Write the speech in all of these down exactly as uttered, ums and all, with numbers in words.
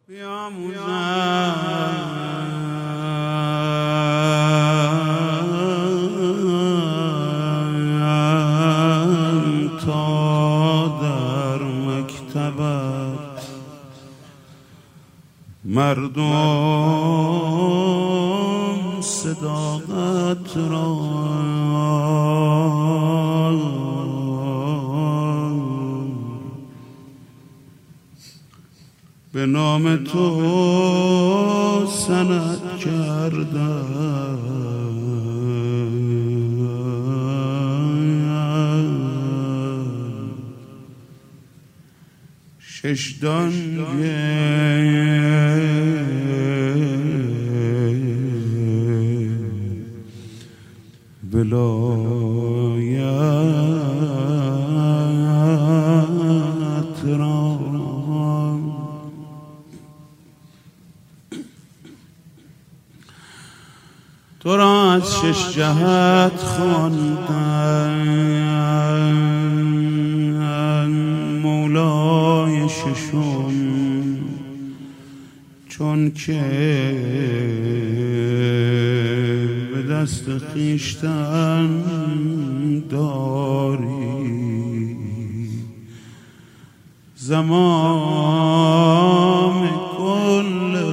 بیاموزم تا در مکتبت مردم صداقت را به نام تو سند کردم. شش دانگه ولایت را تو را از شش جهت خواندن مولای ششم، چون که به دست خویشتن داری زمام کل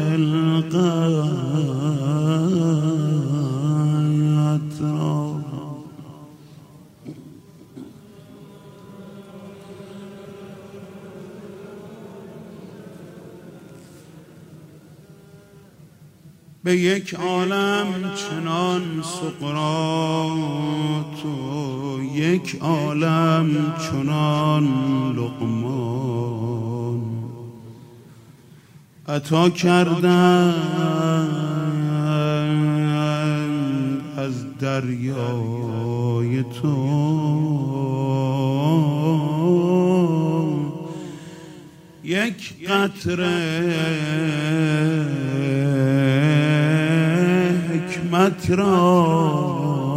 خلقت را. به یک عالم چنان سقراط و یک عالم چنان لقمان عطا کردند از دریای تو. یک قطره حکمت را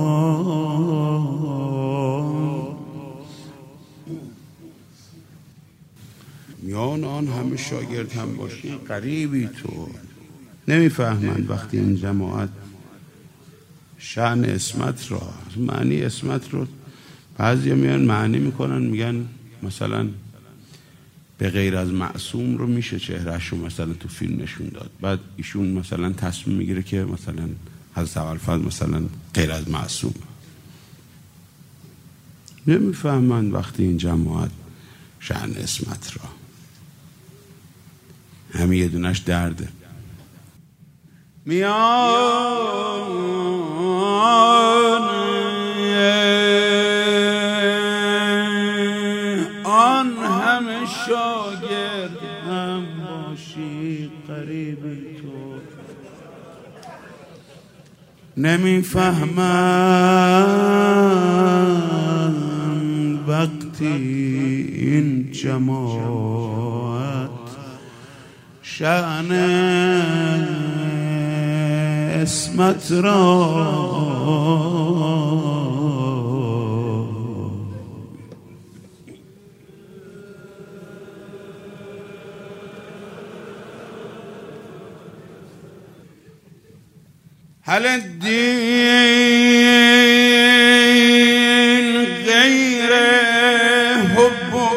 میان آن همه شاگرد هم باشی غریبی تو. نمیفهمند وقتی این جماعت شأن اسمت را، معنی اسمت رو بعضی میان معنی میکنن، میگن مثلا به غیر از معصوم رو میشه چهرهش رو مثلا تو فیلم نشون داد. بعد ایشون مثلا تصمیم میگیره که مثلا حضرت ابوالفضل مثلا غیر از معصوم. نمیفهمند وقتی این جماعت شأن اسمت را. همین یه دونش درده. میان آن همه شاگرد هم باشی قریبی تو. نمیفهمم وقتی این جماعت شأن اسمت را هل الدين غير حب و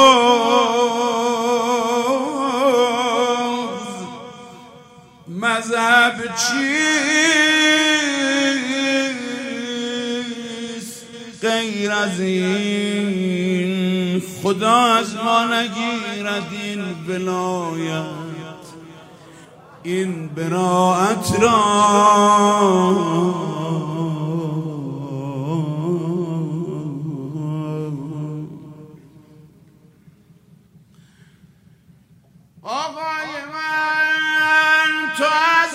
بغض مذهب چیست غیر از این خدا از ما نگیرد این ولایت این براءت را. آقای من تو از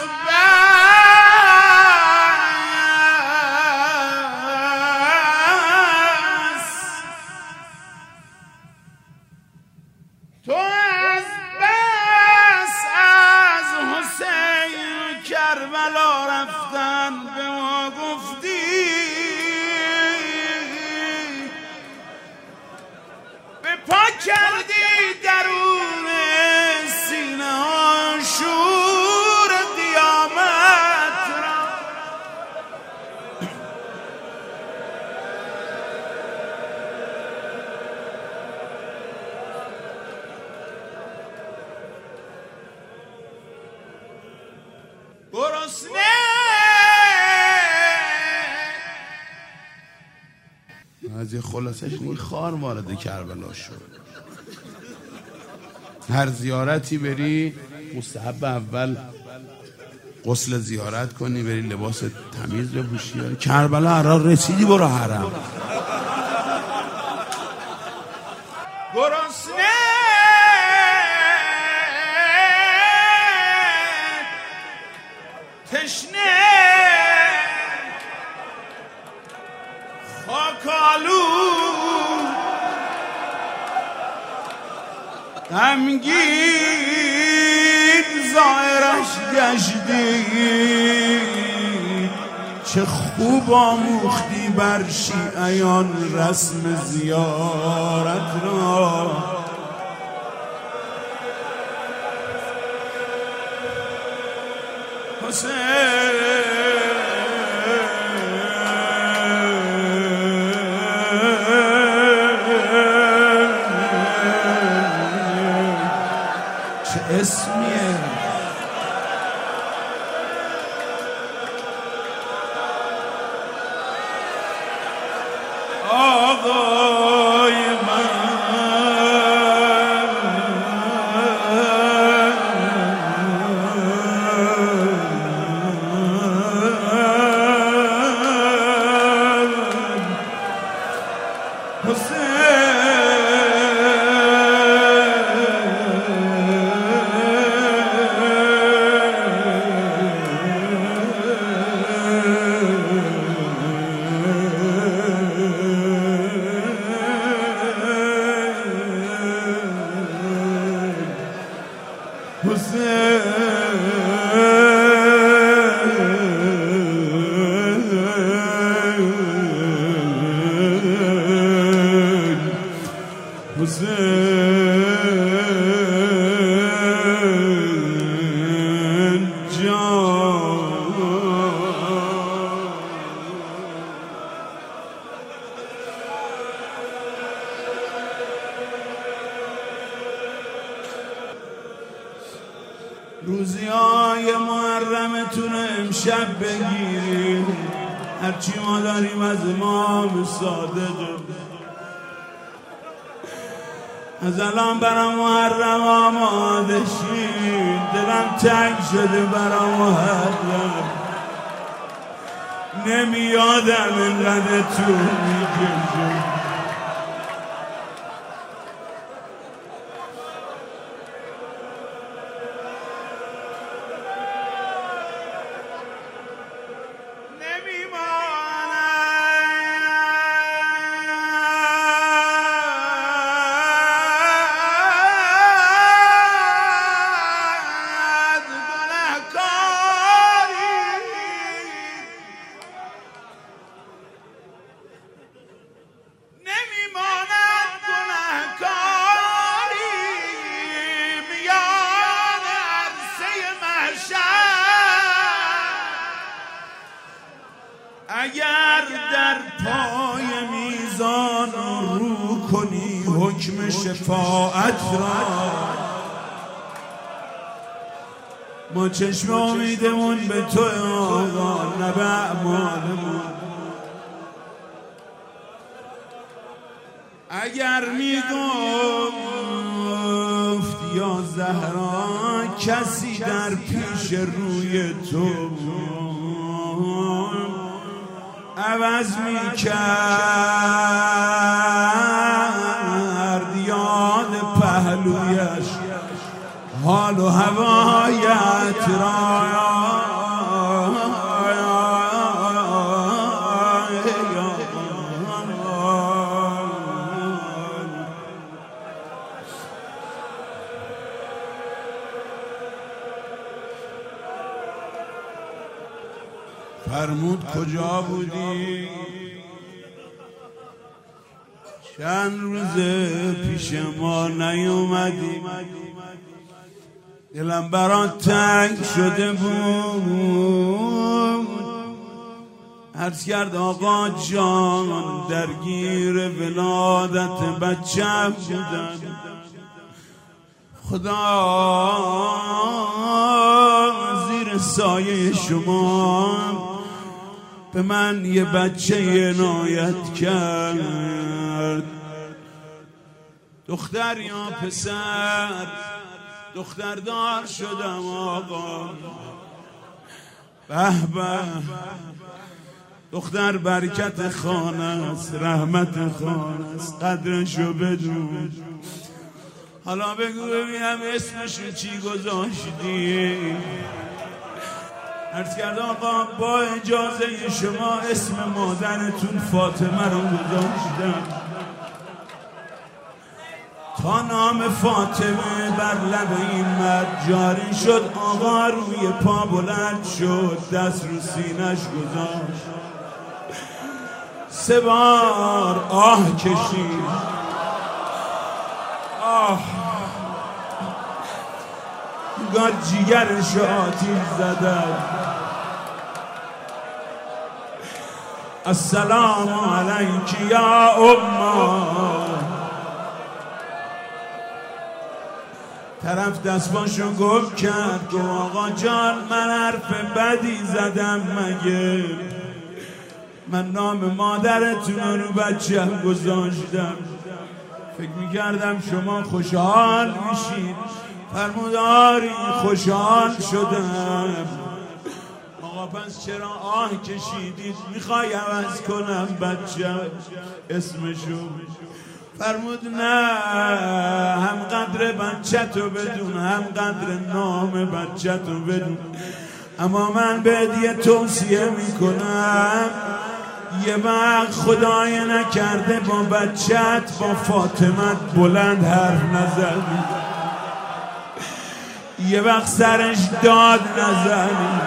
بس تو از بس از حسین کربلا رفتن به ما گفتی به پا کردی درون سینه ها گرسنه از یه خلاصش این خار وارد کربلا شد. هر زیارتی بری مستحب اول غسل زیارت کنی، بری لباس تمیز بپوشی. کربلا هر رسیدی برو حرم. گرسنه تشنه خاکالو غمگین ظاهرش گشتی، چه خوب آموختی بر شیعیان رسم زیارت را. حسین چه اسمیه، آقای من حسین حسین جان روزیای محرمتون امشب بگیرید، هرچی ما داریم از امام صادق. از الان برام محرم آماده شید، دلم تنگ شده برام محرم، نمیادم اینقدر طول میکشه. اگر در پای میزان رو کنی حکم شفاعت را، ما چشم امیدمون به تو آقا، نه به اعمالمون. اگر میگفت یا زهرا کسی در پیش روی تو عوض می کرد یاد پهلویش حال و هوایت را، فرمود کجا بودی؟ چند روز پیش ما نیومدی، دلم برات تنگ شده بود. عرض کرد آقا جان درگیر ولادت بچم بودم، خدا زیر سایه شما به من یه بچه عنایت کرد. دختر یا پسر دختردار شدم آقا. به به دختر برکت خانه است، رحمت خانه است، قدرشو بدون. حالا بگو ببینم اسمشو چی گذاشتی؟ عرض کرد آقا با اجازه شما اسم مادرتون فاطمه رو گذاشتم. تا نام فاطمه بر لب این مرد جاری شد، آقا روی پا بلند شد، دست رو سینش گذاشت، سه بار آه کشید. آه گاه جیگرش آتیش زدن. السلام علیک یا اما. طرف دستباشو گفت کرد، گفت آقا جان من حرف بدی زدم مگه؟ من نام مادرتون رو بچه‌م گذاشتم، فکر میکردم شما خوشحال میشید. فرمود آری خوشحال شدم. آقا پس چرا آه کشیدید؟ میخوای عوض کنم بچه‌م اسمشو؟ فرمود نه، هم قدر بچه تو بدون، هم قدر نام بچه تو بدون. اما من بهت یه توصیه میکنم، یه وقت خدای نکرده با بچت با فاطمت بلند حرف نزنی، یه وقت سرش داد نزنی،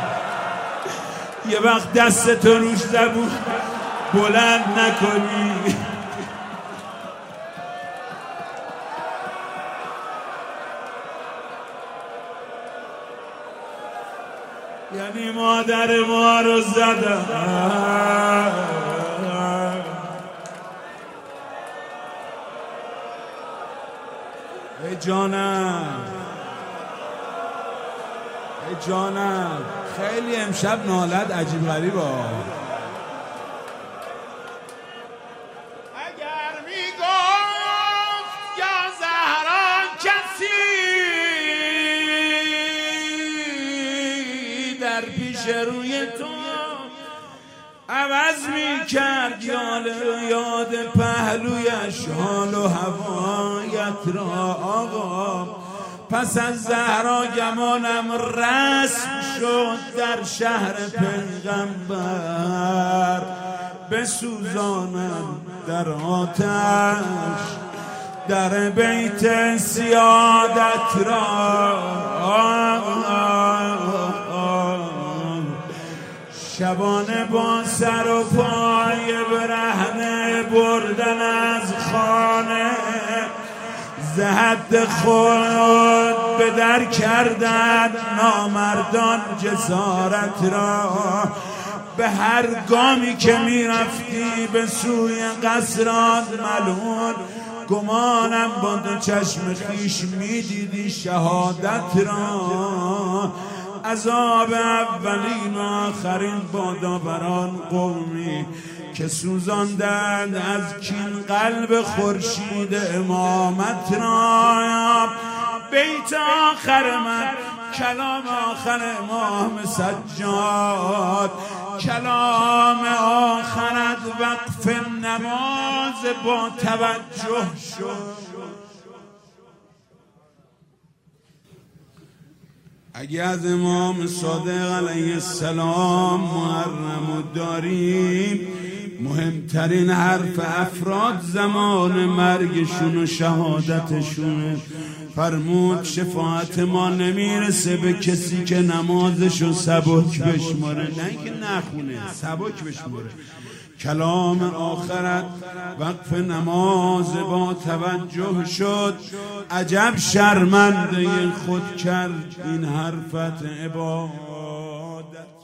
یه وقت دستتو روش زبون بلند نکنی. یعنی مادر ما رو زدم. ای جانم ای جانم خیلی امشب نالت عجیب غریبه. اگر میگفت یا زهرا کسی در پیش روی تو عوض میکرد یاد پهلویش حال و هوایت را آقا، پس از زهرا گمانم رسم شد در شهر پیغمبر، بسوزانم در آتش در بیت سیادت را. شبانه با سر و پای برهنه بردن از خانه، زهد خود به در کردن نامردان جسارت را. به هر گامی که می رفتی به سوی قصران ملعون، گمانم با دو چشم خیش می دیدی شهادت را. عذاب اولین و آخرین بادا بران قومی که سوزاندند از کین قلب خورشید امامت را. بیت آخر من کلام آخر امام سجاد، کلام آخرت وقف نماز با توجه شد. اگه از امام صادق علیه السلام محرم داریم، مهمترین حرف افراد زمان مرگشون و شهادتشونه. فرمود شفاعت ما نمیرسه به کسی که نمازشو سبک بشماره، نه اینکه نخونه، سبک بشماره. کلام آخرت وقف نماز با توجه شد. عجب شرمنده خود کرد این حرفت عبادت.